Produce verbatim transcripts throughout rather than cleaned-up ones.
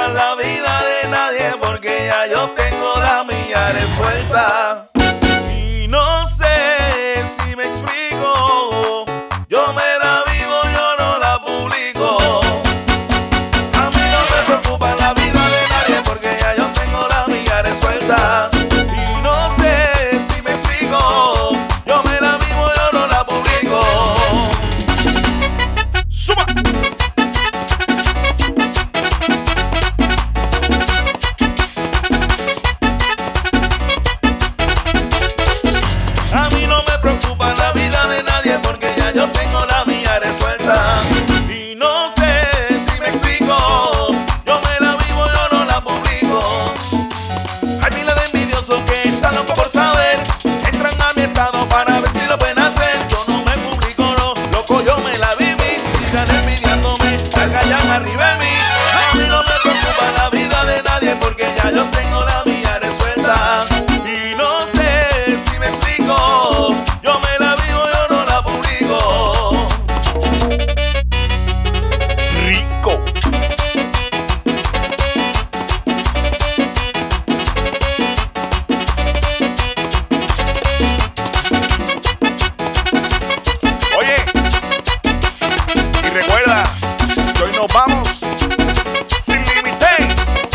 la vida de nadie porque ya yo tengo la mía resuelta. Y no sé si me explico, yo me la vivo, yo no la publico. A mí no me preocupa la vida de nadie porque ya yo tengo la mía resuelta. Y no sé si me explico, yo me la vivo, yo no la publico. ¡Suma! A mí no me preocupa la vida de nadie porque ya yo tengo la mía resuelta. Y no sé si me explico, yo me la vivo, yo no la publico. Hay miles de envidiosos que están locos por saber, entran a mi estado para ver si lo pueden hacer. Yo no me publico, no, loco, yo me la viví. Sigan envidiándome, salga ya arriba de mí. A mí no me preocupa la vida de nadie porque ya yo tengo la mía resuelta. Y no sé si me explico, yo me la vivo, yo no la publico. Rico. Oye, y recuerda que hoy nos vamos sin límite.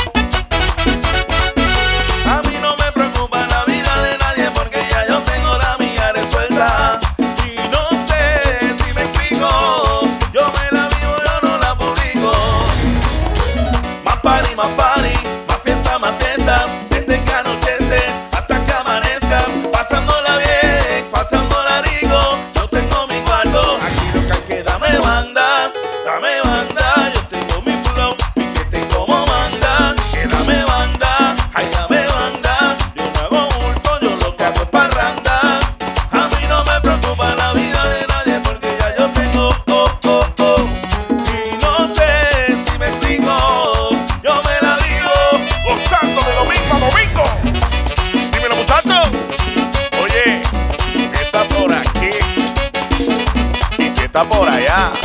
A mí no me preocupa la vida de nadie porque ya yo tengo la mía resuelta. Y no sé si me explico, yo me la vivo, yo no la publico. Más party, más party, más fiesta, más fiesta, desde que anochece hasta que amanezca, pasándola bien, pasándola rico. Yo tengo mi cuarto, aquí lo que hay que dame banda, dame banda. Yo tengo mi flow, mi que te como manda, que dame banda, ay dame banda. Yo no hago bulto, yo lo que hago es parranda. A mí no me preocupa la vida de nadie porque ya yo tengo oh, oh, oh. Y no sé si me explico, yo me la vivo, gozando de domingo a domingo. Dímelo, muchachos. Oye, ¿qué está por aquí? ¿Y qué está por allá?